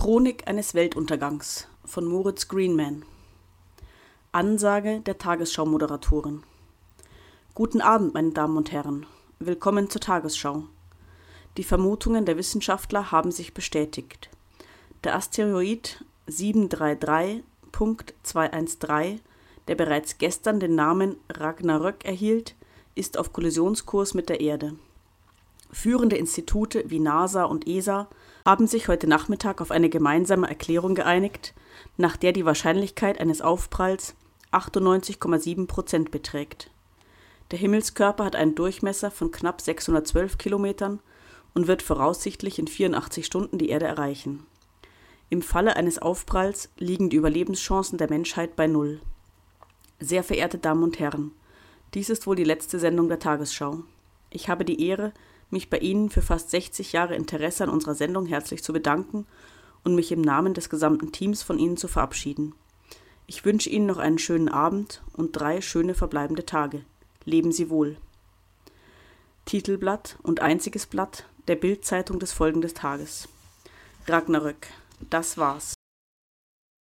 Chronik eines Weltuntergangs von Moritz Greenman. Ansage der Tagesschau-Moderatorin. Guten Abend, meine Damen und Herren. Willkommen zur Tagesschau. Die Vermutungen der Wissenschaftler haben sich bestätigt. Der Asteroid 733.213, der bereits gestern den Namen Ragnarök erhielt, ist auf Kollisionskurs mit der Erde. Führende Institute wie NASA und ESA haben sich heute Nachmittag auf eine gemeinsame Erklärung geeinigt, nach der die Wahrscheinlichkeit eines Aufpralls 98,7% beträgt. Der Himmelskörper hat einen Durchmesser von knapp 612 Kilometern und wird voraussichtlich in 84 Stunden die Erde erreichen. Im Falle eines Aufpralls liegen die Überlebenschancen der Menschheit bei 0. Sehr verehrte Damen und Herren, dies ist wohl die letzte Sendung der Tagesschau. Ich habe die Ehre, mich bei Ihnen für fast 60 Jahre Interesse an unserer Sendung herzlich zu bedanken und mich im Namen des gesamten Teams von Ihnen zu verabschieden. Ich wünsche Ihnen noch einen schönen Abend und 3 schöne verbleibende Tage. Leben Sie wohl. Titelblatt und einziges Blatt der Bild-Zeitung des folgenden Tages. Ragnarök, das war's.